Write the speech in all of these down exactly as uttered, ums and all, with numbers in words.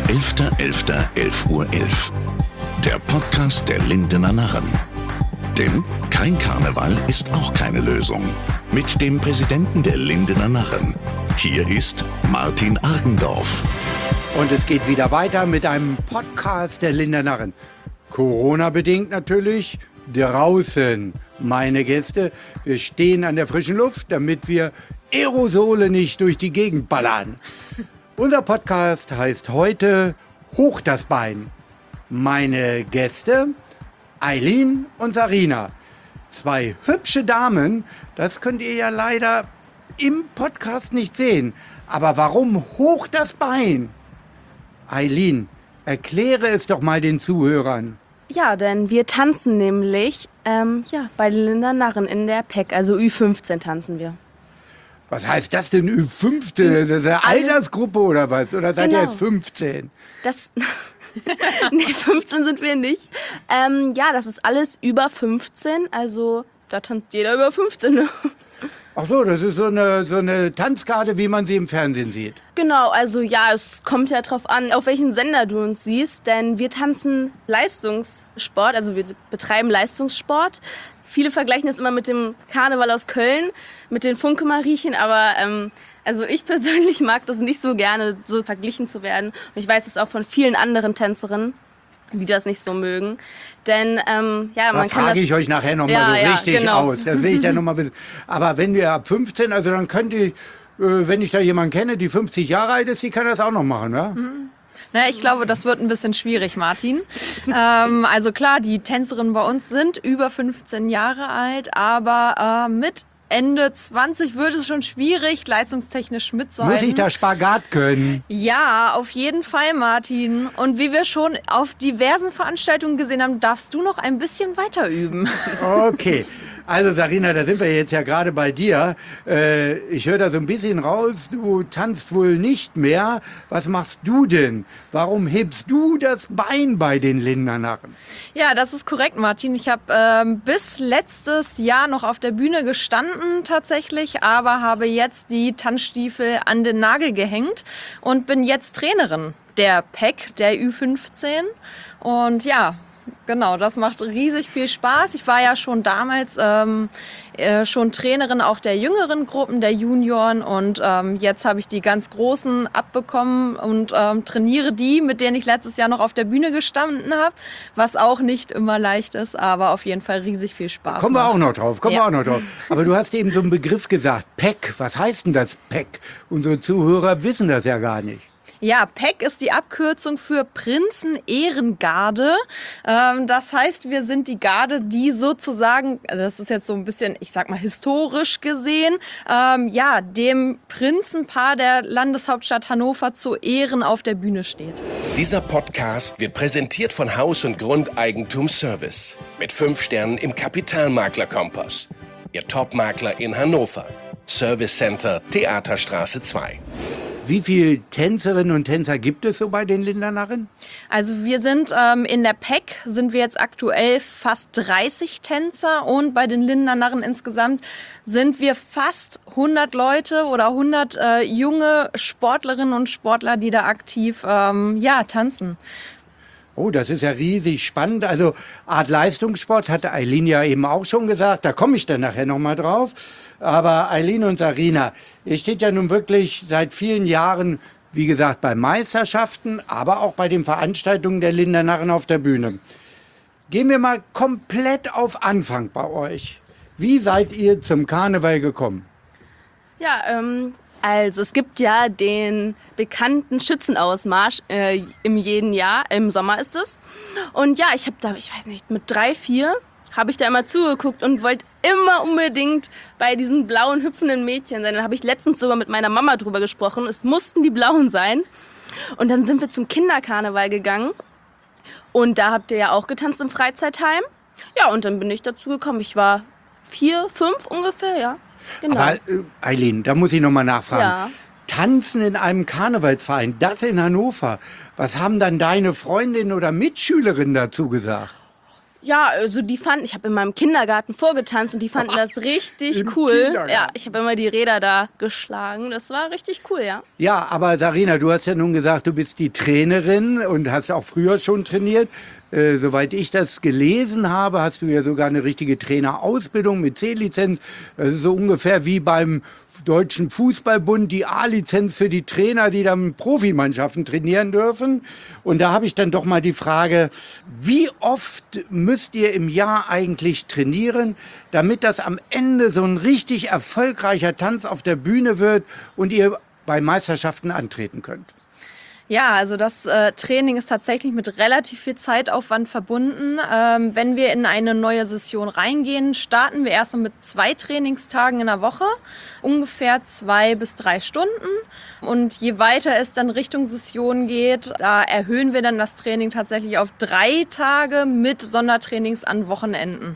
elfter elfter elf Uhr elf. Der Podcast der Lindener Narren. Denn kein Karneval ist auch keine Lösung. Mit dem Präsidenten der Lindener Narren. Hier ist Martin Argendorf. Und es geht wieder weiter mit einem Podcast der Lindener Narren. Corona-bedingt natürlich draußen. Meine Gäste, wir stehen an der frischen Luft, damit wir Aerosole nicht durch die Gegend ballern. Unser Podcast heißt heute Hoch das Bein. Meine Gäste, Eileen und Sarina. Zwei hübsche Damen, das könnt ihr ja leider im Podcast nicht sehen. Aber warum hoch das Bein? Eileen, erkläre es doch mal den Zuhörern. Ja, denn wir tanzen nämlich ähm, ja, bei den Lindener Narren in der P E C, also Ü fünfzehn tanzen wir. Was heißt das denn, Ü fünfzehn? Das ist eine Altersgruppe oder was? Oder seid Genau. ihr jetzt fünfzehn? Das nee, fünfzehn sind wir nicht. Ähm, ja, das ist alles über fünfzehn, also da tanzt jeder über fünfzehn. Ne? Ach so, das ist so eine, so eine Tanzkarte, wie man sie im Fernsehen sieht. Genau, also ja, es kommt ja drauf an, auf welchen Sender du uns siehst, denn wir tanzen Leistungssport, also wir betreiben Leistungssport. Viele vergleichen das immer mit dem Karneval aus Köln, mit den Funke-Mariechen, aber ähm, also ich persönlich mag das nicht so gerne, so verglichen zu werden. Und ich weiß es auch von vielen anderen Tänzerinnen, die das nicht so mögen. Denn ähm, ja, man das kann das... frage ich euch nachher nochmal Ja, so ja, richtig genau. aus. Das will ich dann nochmal wissen. Aber wenn wir ab fünfzehn, also dann könnt ihr, äh, wenn ich da jemanden kenne, die fünfzig Jahre alt ist, die kann das auch noch machen, ja? Mhm. Na, ich glaube, das wird ein bisschen schwierig, Martin. ähm, also klar, die Tänzerinnen bei uns sind über fünfzehn Jahre alt, aber äh, mit Ende zwanzig wird es schon schwierig, leistungstechnisch mitzuhalten. Muss ich da Spagat können? Ja, auf jeden Fall, Martin. Und wie wir schon auf diversen Veranstaltungen gesehen haben, darfst du noch ein bisschen weiter üben. Okay. Also Sarina, da sind wir jetzt ja gerade bei dir. Äh, ich höre da so ein bisschen raus, du tanzt wohl nicht mehr. Was machst du denn? Warum hebst du das Bein bei den Lindener Narren? Ja, das ist korrekt, Martin. Ich habe ähm, bis letztes Jahr noch auf der Bühne gestanden tatsächlich, aber habe jetzt die Tanzstiefel an den Nagel gehängt und bin jetzt Trainerin der P E C, der Ü fünfzehn. Und ja, genau, das macht riesig viel Spaß. Ich war ja schon damals ähm, äh, schon Trainerin auch der jüngeren Gruppen, der Junioren. Und ähm, jetzt habe ich die ganz Großen abbekommen und ähm, trainiere die, mit denen ich letztes Jahr noch auf der Bühne gestanden habe. Was auch nicht immer leicht ist, aber auf jeden Fall riesig viel Spaß Kommen wir macht. auch noch drauf, kommen Ja. wir auch noch drauf. Aber du hast eben so einen Begriff gesagt, P E C. Was heißt denn das P E C? Unsere Zuhörer wissen das ja gar nicht. Ja, P E C ist die Abkürzung für Prinzen-Ehrengarde. Ähm, das heißt, wir sind die Garde, die sozusagen, also das ist jetzt so ein bisschen, ich sag mal, historisch gesehen, ähm, ja, dem Prinzenpaar der Landeshauptstadt Hannover zu Ehren auf der Bühne steht. Dieser Podcast wird präsentiert von Haus- und Grundeigentumsservice. Mit fünf Sternen im Kapitalmakler-Kompass. Ihr Top-Makler in Hannover. Service Center Theaterstraße zwei. Wie viele Tänzerinnen und Tänzer gibt es so bei den Lindener Narren? Also wir sind ähm, in der P E C sind wir jetzt aktuell fast dreißig Tänzer und bei den Lindener Narren insgesamt sind wir fast hundert Leute oder hundert äh, junge Sportlerinnen und Sportler, die da aktiv ähm, ja, tanzen. Oh, das ist ja riesig spannend. Also Art Leistungssport hatte Eileen ja eben auch schon gesagt. Da komme ich dann nachher noch mal drauf. Aber Eileen und Sarina, ihr steht ja nun wirklich seit vielen Jahren, wie gesagt, bei Meisterschaften, aber auch bei den Veranstaltungen der Lindener Narren auf der Bühne. Gehen wir mal komplett auf Anfang bei euch. Wie seid ihr zum Karneval gekommen? Ja, ähm, also es gibt ja den bekannten Schützenausmarsch äh, im jeden Jahr, im Sommer ist es. Und ja, ich habe da, ich weiß nicht, mit drei, vier habe ich da immer zugeguckt und wollte immer unbedingt bei diesen blauen, hüpfenden Mädchen sein. Dann habe ich letztens sogar mit meiner Mama drüber gesprochen. Es mussten die Blauen sein. Und dann sind wir zum Kinderkarneval gegangen. Und da habt ihr ja auch getanzt im Freizeitheim. Ja, und dann bin ich dazu gekommen. Ich war vier, fünf ungefähr, ja. Genau. Aber äh, Eileen, da muss ich noch mal nachfragen. Ja. Tanzen in einem Karnevalsverein, das in Hannover. Was haben dann deine Freundinnen oder Mitschülerinnen dazu gesagt? Ja, also die fanden, ich habe in meinem Kindergarten vorgetanzt und die fanden das richtig Im cool. Kindergarten? Ja, ich habe immer die Räder da geschlagen. Das war richtig cool, ja. Ja, aber Sarina, du hast ja nun gesagt, du bist die Trainerin und hast auch früher schon trainiert. Äh, soweit ich das gelesen habe, hast du ja sogar eine richtige Trainerausbildung mit C-Lizenz. Das ist so ungefähr wie beim Deutschen Fußballbund die A-Lizenz für die Trainer, die dann Profimannschaften trainieren dürfen. Und da habe ich dann doch mal die Frage, wie oft müsst ihr im Jahr eigentlich trainieren, damit das am Ende so ein richtig erfolgreicher Tanz auf der Bühne wird und ihr bei Meisterschaften antreten könnt? Ja, also das äh, Training ist tatsächlich mit relativ viel Zeitaufwand verbunden. Ähm, wenn wir in eine neue Session reingehen, starten wir erstmal mit zwei Trainingstagen in der Woche, ungefähr zwei bis drei Stunden. Und je weiter es dann Richtung Session geht, da erhöhen wir dann das Training tatsächlich auf drei Tage mit Sondertrainings an Wochenenden.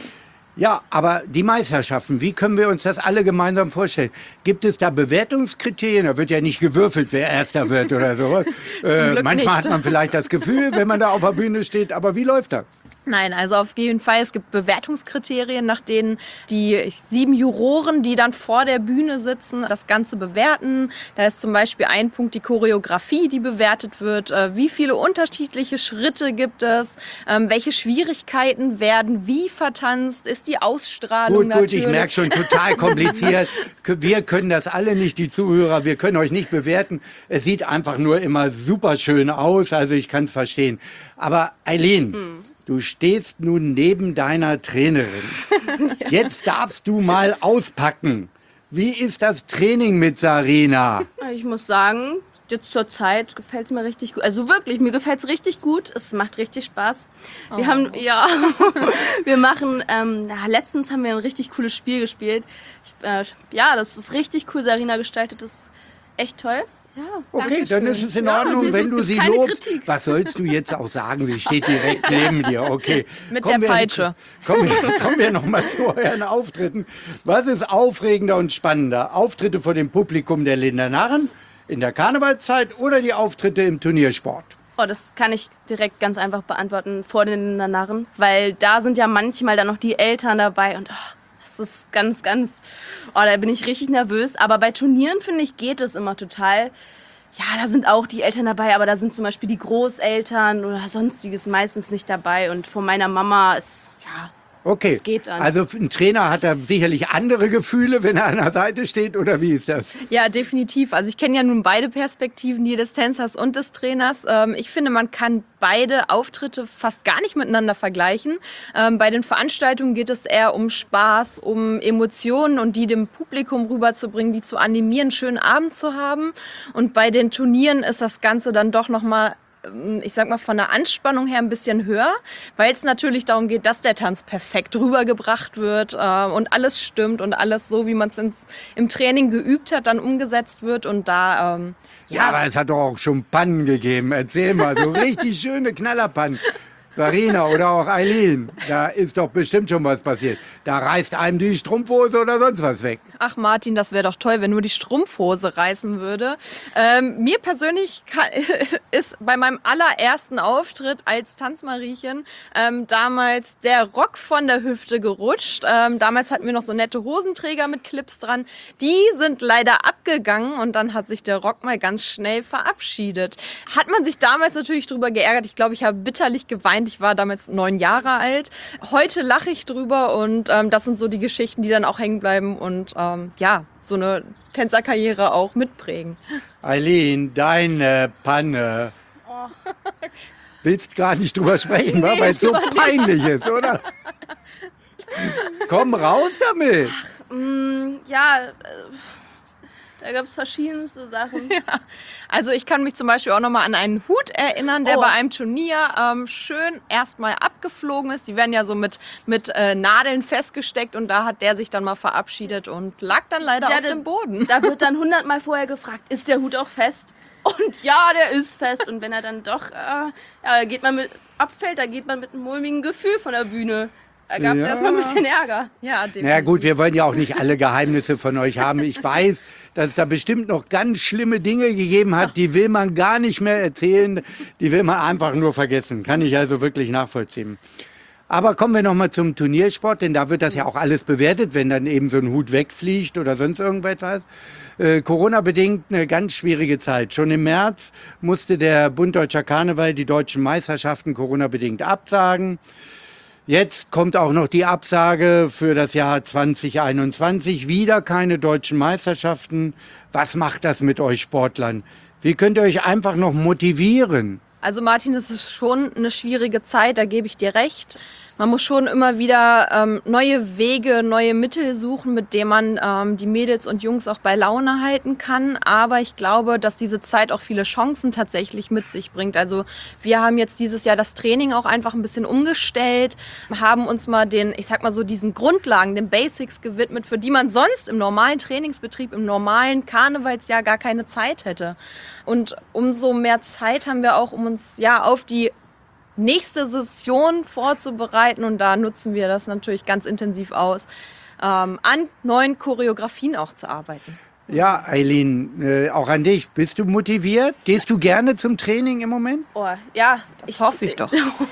Ja, aber die Meisterschaften, wie können wir uns das alle gemeinsam vorstellen? Gibt es da Bewertungskriterien? Da wird ja nicht gewürfelt, wer Erster wird oder sowas. äh, Glück manchmal nicht. hat man vielleicht das Gefühl, wenn man da auf der Bühne steht, aber wie läuft das? Nein, also auf jeden Fall. Es gibt Bewertungskriterien, nach denen die sieben Juroren, die dann vor der Bühne sitzen, das Ganze bewerten. Da ist zum Beispiel ein Punkt die Choreografie, die bewertet wird. Äh, Wie viele unterschiedliche Schritte gibt es? Ähm, Welche Schwierigkeiten werden wie vertanzt? Ist die Ausstrahlung Gut, gut, natürlich? ich merke schon, total kompliziert. Wir können das alle nicht, die Zuhörer, wir können euch nicht bewerten. Es sieht einfach nur immer super schön aus, also ich kann es verstehen. Aber Eileen, hm. du stehst nun neben deiner Trainerin. Ja. Jetzt darfst du mal auspacken. Wie ist das Training mit Sarina? Ich muss sagen, jetzt zur Zeit gefällt es mir richtig gut. Also wirklich, mir gefällt es richtig gut. Es macht richtig Spaß. Wir Oh. haben, ja, wir machen, ähm, ja, letztens haben wir ein richtig cooles Spiel gespielt. Ich, äh, ja, das ist richtig cool. Sarina gestaltet das echt toll. Ja, Okay, dann ist es in Ordnung, Ja, wenn es du gibt sie keine lobst. Kritik. Was sollst du jetzt auch sagen? Sie steht direkt neben dir. Okay. Mit Kommen der wir- Peitsche. Kommen wir, kommen wir noch mal zu euren Auftritten. Was ist aufregender und spannender? Auftritte vor dem Publikum der Lindener Narren in der Karnevalszeit oder die Auftritte im Turniersport? Oh, das kann ich direkt ganz einfach beantworten vor den Narren, weil da sind ja manchmal dann noch die Eltern dabei und oh, das ist ganz, ganz, oh, da bin ich richtig nervös. Aber bei Turnieren, finde ich, geht es immer total. Ja, da sind auch die Eltern dabei, aber da sind zum Beispiel die Großeltern oder sonstiges meistens nicht dabei. Und von meiner Mama ist, ja, Okay, das geht dann. also ein Trainer hat da sicherlich andere Gefühle, wenn er an der Seite steht, oder wie ist das? Ja, definitiv. Also ich kenne ja nun beide Perspektiven, die des Tänzers und des Trainers. Ähm, ich finde, man kann beide Auftritte fast gar nicht miteinander vergleichen. Ähm, bei den Veranstaltungen geht es eher um Spaß, um Emotionen und die dem Publikum rüberzubringen, die zu animieren, einen schönen Abend zu haben. Und bei den Turnieren ist das Ganze dann doch nochmal, ich sag mal, von der Anspannung her ein bisschen höher, weil es natürlich darum geht, dass der Tanz perfekt rübergebracht wird äh, und alles stimmt und alles so, wie man es im Training geübt hat, dann umgesetzt wird und da, ähm, Ja, aber es hat doch auch schon Pannen gegeben. Erzähl mal, so richtig schöne Knallerpannen. Sarina oder auch Eileen, da ist doch bestimmt schon was passiert. Da reißt einem die Strumpfhose oder sonst was weg. Ach Martin, das wäre doch toll, wenn nur die Strumpfhose reißen würde. Ähm, mir persönlich kann, ist bei meinem allerersten Auftritt als Tanzmariechen ähm, damals der Rock von der Hüfte gerutscht. Ähm, damals hatten wir noch so nette Hosenträger mit Clips dran. Die sind leider abgegangen und dann hat sich der Rock mal ganz schnell verabschiedet. Hat man sich damals natürlich drüber geärgert. Ich glaube, ich habe bitterlich geweint. Ich war damals neun Jahre alt. Heute lache ich drüber und ähm, das sind so die Geschichten, die dann auch hängen bleiben und ähm, ja, so eine Tänzerkarriere auch mitprägen. Eileen, deine Panne. Willst gar nicht drüber sprechen, wa? Weil es so peinlich ist, oder? Komm raus damit. Mm, ja, äh, da gab es verschiedenste Sachen. Also ich kann mich zum Beispiel auch nochmal an einen Hut erinnern, der Oh. bei einem Turnier ähm, schön erstmal abgeflogen ist. Die werden ja so mit, mit äh, Nadeln festgesteckt und da hat der sich dann mal verabschiedet und lag dann leider Ja, auf der- dem Boden. Da wird dann hundertmal vorher gefragt, ist der Hut auch fest? Und ja, der ist fest. Und wenn er dann doch, äh, ja, da geht man mit, abfällt, da geht man mit einem mulmigen Gefühl von der Bühne. Da gab es Ja. erstmal ein bisschen Ärger. Ja, definitiv. Na ja, gut, wir wollen ja auch nicht alle Geheimnisse von euch haben. Ich weiß, dass es da bestimmt noch ganz schlimme Dinge gegeben hat, die will man gar nicht mehr erzählen. Die will man einfach nur vergessen. Kann ich also wirklich nachvollziehen. Aber kommen wir nochmal zum Turniersport, denn da wird das ja auch alles bewertet, wenn dann eben so ein Hut wegfliegt oder sonst irgendetwas. Äh, Corona-bedingt eine ganz schwierige Zeit. Schon im März musste der Bund Deutscher Karneval die deutschen Meisterschaften Corona-bedingt absagen. Jetzt kommt auch noch die Absage für das Jahr zwanzig einundzwanzig. Wieder keine deutschen Meisterschaften. Was macht das mit euch Sportlern? Wie könnt ihr euch einfach noch motivieren? Also Martin, es ist schon eine schwierige Zeit, da gebe ich dir recht. Man muss schon immer wieder ähm, neue Wege, neue Mittel suchen, mit denen man ähm, die Mädels und Jungs auch bei Laune halten kann. Aber ich glaube, dass diese Zeit auch viele Chancen tatsächlich mit sich bringt. Also wir haben jetzt dieses Jahr das Training auch einfach ein bisschen umgestellt, haben uns mal den, ich sag mal so, diesen Grundlagen, den Basics gewidmet, für die man sonst im normalen Trainingsbetrieb, im normalen Karnevalsjahr gar keine Zeit hätte. Und umso mehr Zeit haben wir auch, um uns ja auf die nächste Session vorzubereiten, und da nutzen wir das natürlich ganz intensiv aus, ähm, an neuen Choreografien auch zu arbeiten. Ja, Eileen, äh, auch an dich. Bist du motiviert? Gehst du gerne zum Training im Moment? Oh, ja. Das hoffe ich doch.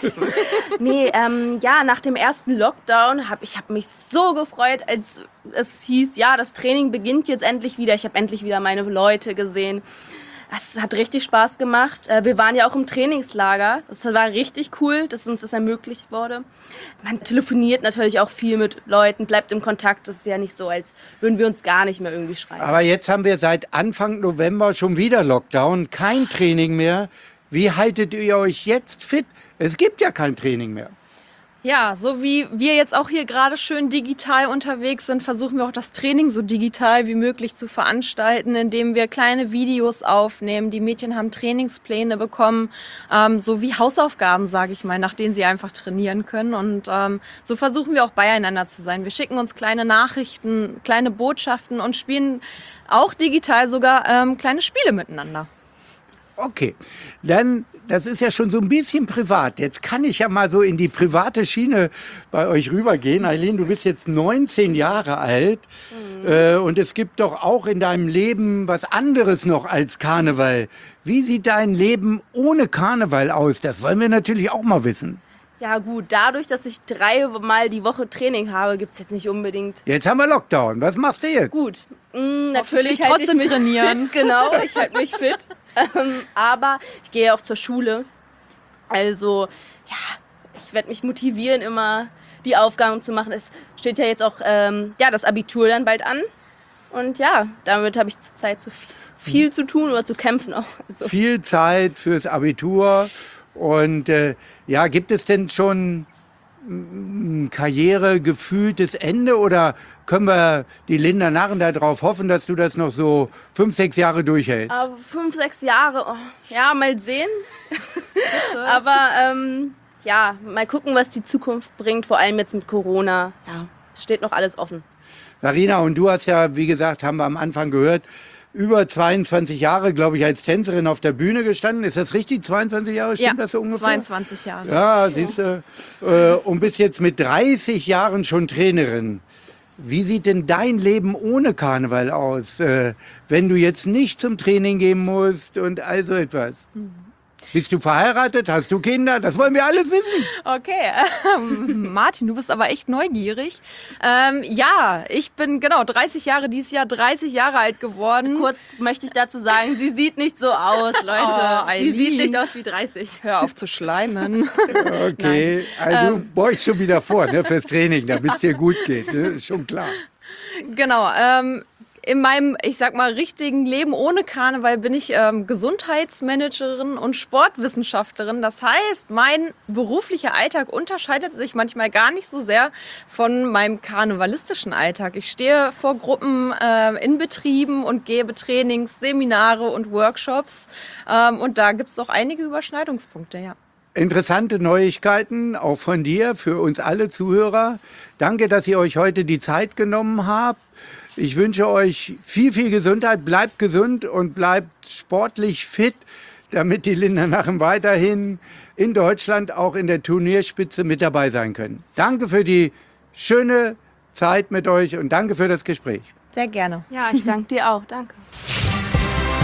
Nee, ähm, ja, nach dem ersten Lockdown habe ich hab mich so gefreut, als es hieß, ja, das Training beginnt jetzt endlich wieder. Ich habe endlich wieder meine Leute gesehen. Es hat richtig Spaß gemacht. Wir waren ja auch im Trainingslager. Das war richtig cool, dass uns das ermöglicht wurde. Man telefoniert natürlich auch viel mit Leuten, bleibt im Kontakt. Das ist ja nicht so, als würden wir uns gar nicht mehr irgendwie schreiben. Aber jetzt haben wir seit Anfang November schon wieder Lockdown, kein Training mehr. Wie haltet ihr euch jetzt fit? Es gibt ja kein Training mehr. Ja, so wie wir jetzt auch hier gerade schön digital unterwegs sind, versuchen wir auch das Training so digital wie möglich zu veranstalten, indem wir kleine Videos aufnehmen. Die Mädchen haben Trainingspläne bekommen, ähm, so wie Hausaufgaben, sage ich mal, nach denen sie einfach trainieren können. Und ähm, so versuchen wir auch beieinander zu sein. Wir schicken uns kleine Nachrichten, kleine Botschaften und spielen auch digital sogar ähm, kleine Spiele miteinander. Okay, dann, das ist ja schon so ein bisschen privat. Jetzt kann ich ja mal so in die private Schiene bei euch rübergehen. Eileen, du bist jetzt neunzehn Jahre alt mhm. äh, und es gibt doch auch in deinem Leben was anderes noch als Karneval. Wie sieht dein Leben ohne Karneval aus? Das wollen wir natürlich auch mal wissen. Ja gut, dadurch, dass ich dreimal die Woche Training habe, gibt es jetzt nicht unbedingt... Jetzt haben wir Lockdown. Was machst du jetzt? Gut, mh, natürlich halte ich mich trainieren. Fit, genau, ich halte mich fit. ähm, aber ich gehe auch zur Schule. Also, ja, ich werde mich motivieren, immer die Aufgaben zu machen. Es steht ja jetzt auch ähm, ja, das Abitur dann bald an. Und ja, damit habe ich zurzeit so viel, viel zu tun oder zu kämpfen auch. Also. Viel Zeit fürs Abitur. Und äh, ja, gibt es denn schon ein karrieregefühltes Ende oder können wir die Linda Narren darauf hoffen, dass du das noch so fünf, sechs Jahre durchhältst? Aber fünf, sechs Jahre, oh, ja, mal sehen. Bitte. Aber ähm, ja, mal gucken, was die Zukunft bringt, vor allem jetzt mit Corona. Ja, steht noch alles offen. Sarina, und du hast ja, wie gesagt, haben wir am Anfang gehört, über zweiundzwanzig Jahre, glaube ich, als Tänzerin auf der Bühne gestanden. Ist das richtig? zweiundzwanzig Jahre? Stimmt ja, das so ungefähr? zweiundzwanzig Jahre. Ja, siehst du. Äh, und bist jetzt mit dreißig Jahren schon Trainerin. Wie sieht denn dein Leben ohne Karneval aus, äh, wenn du jetzt nicht zum Training gehen musst und all so etwas? Mhm. Bist du verheiratet? Hast du Kinder? Das wollen wir alles wissen. Okay, ähm, Martin, du bist aber echt neugierig. Ähm, ja, ich bin genau dreißig Jahre, dieses Jahr dreißig Jahre alt geworden. Kurz möchte ich dazu sagen, sie sieht nicht so aus, Leute. Oh, sie sieht nicht aus wie dreißig. Hör auf zu schleimen. Okay, Nein. also ähm, du beugst schon wieder vor, ne, fürs Training, damit es dir gut geht. Ne? Ist schon klar. Genau, ähm, in meinem, ich sag mal, richtigen Leben ohne Karneval bin ich ähm, Gesundheitsmanagerin und Sportwissenschaftlerin. Das heißt, mein beruflicher Alltag unterscheidet sich manchmal gar nicht so sehr von meinem karnevalistischen Alltag. Ich stehe vor Gruppen äh, in Betrieben und gebe Trainings, Seminare und Workshops. Ähm, und da gibt es auch einige Überschneidungspunkte, ja. Interessante Neuigkeiten, auch von dir, für uns alle Zuhörer. Danke, dass ihr euch heute die Zeit genommen habt. Ich wünsche euch viel, viel Gesundheit. Bleibt gesund und bleibt sportlich fit, damit die Linda Narren weiterhin in Deutschland auch in der Turnierspitze mit dabei sein können. Danke für die schöne Zeit mit euch und danke für das Gespräch. Sehr gerne. Ja, ich danke dir auch. Danke.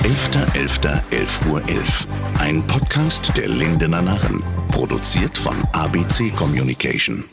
elfter elfter elf Uhr elf. Ein Podcast der Lindener Narren. Produziert von A B C Communication.